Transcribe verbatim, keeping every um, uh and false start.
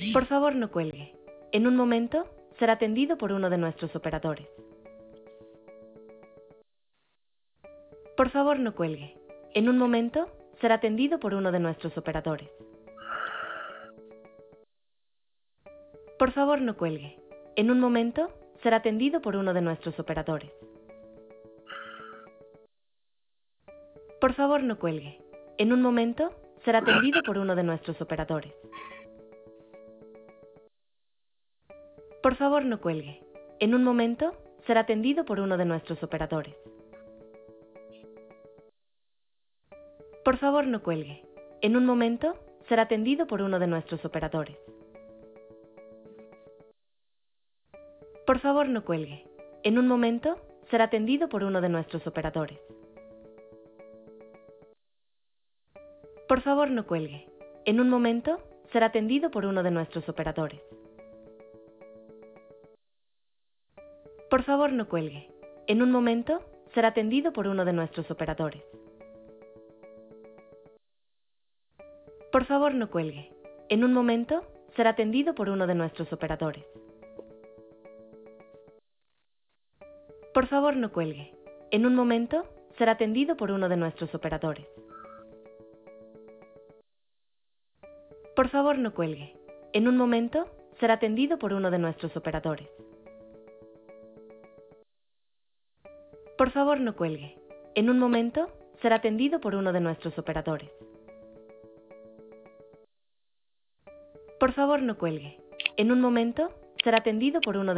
Por favor, no cuelgue. En un momento, será atendido por uno de nuestros operadores. Por favor, no cuelgue. En un momento, será atendido por uno de nuestros operadores. Por favor, no cuelgue. En un momento, será atendido por uno de nuestros operadores. Por favor, no cuelgue. En un momento, será atendido por uno de nuestros operadores. Por favor, no cuelgue. En un momento, será atendido por uno de nuestros operadores. Por favor, no cuelgue. En un momento, será atendido por uno de nuestros operadores. Por favor, no cuelgue. En un momento, será atendido por uno de nuestros operadores. Por favor, no cuelgue. En un momento, será atendido por uno de nuestros operadores. Por favor, no cuelgue. En un momento, será atendido por uno de nuestros operadores. Por favor, no cuelgue. En un momento, será atendido por uno de nuestros operadores. Por favor, no cuelgue. En un momento, será atendido por uno de nuestros operadores. Por favor, no cuelgue. En un momento, será atendido por uno de nuestros operadores. Por favor, no cuelgue. En un momento, será atendido por uno de nuestros operadores. Por favor, no cuelgue. En un momento, será atendido por uno de